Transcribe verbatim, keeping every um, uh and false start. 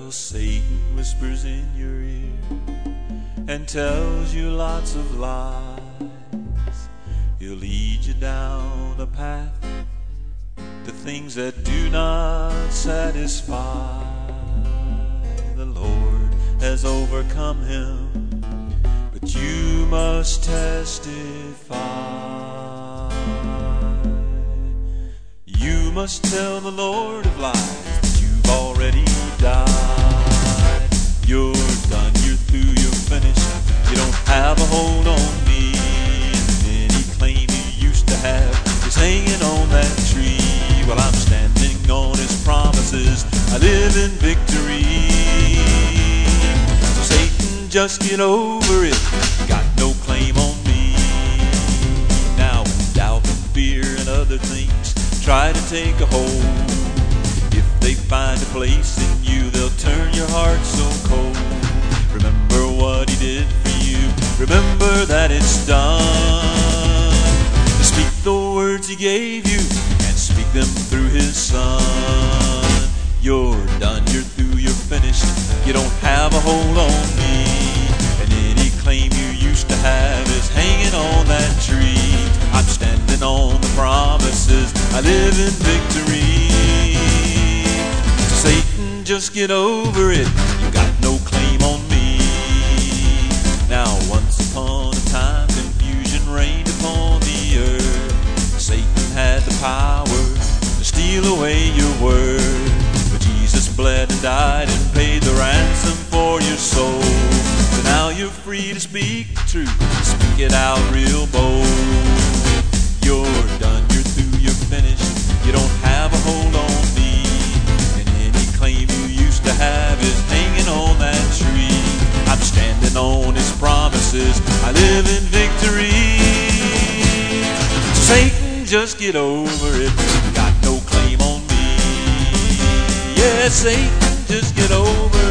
Well, Satan whispers in your ear and tells you lots of lies. He'll lead you down a path to things that do not satisfy. The Lord has overcome him, but you must testify. You must tell the Lord of lies that you've already died. You're done, you're through, you're finished. You don't have a hold on me. And any claim you used to have is hanging on that tree. Well, I'm standing on his promises. I live in victory. So Satan, just get over it. You got no claim on me. Now when doubt and fear and other things try to take a hold, if they find a place in you, they'll turn your heart so cold. Remember what he did for you. Remember that it's done. Speak the words he gave you and speak them through his Son. You're done, you're through, you're finished. You don't have a hold on me. And any claim you used to have is hanging on that tree. I'm standing on the promises. I live in victory. Satan, just get over it. You got no claim on me. Now once upon a time, confusion reigned upon the earth. Satan had the power to steal away your word, but Jesus bled and died and paid the ransom for your soul. So now you're free to speak the truth. Speak it out real bold. You're done, you're through, you're finished. You don't have a hold on me. And any claim you used to have is hanging on that tree. I'm standing on his promises. I live in victory. So Satan, just get over it. You got no claim on me. Yeah, Satan, just get over it.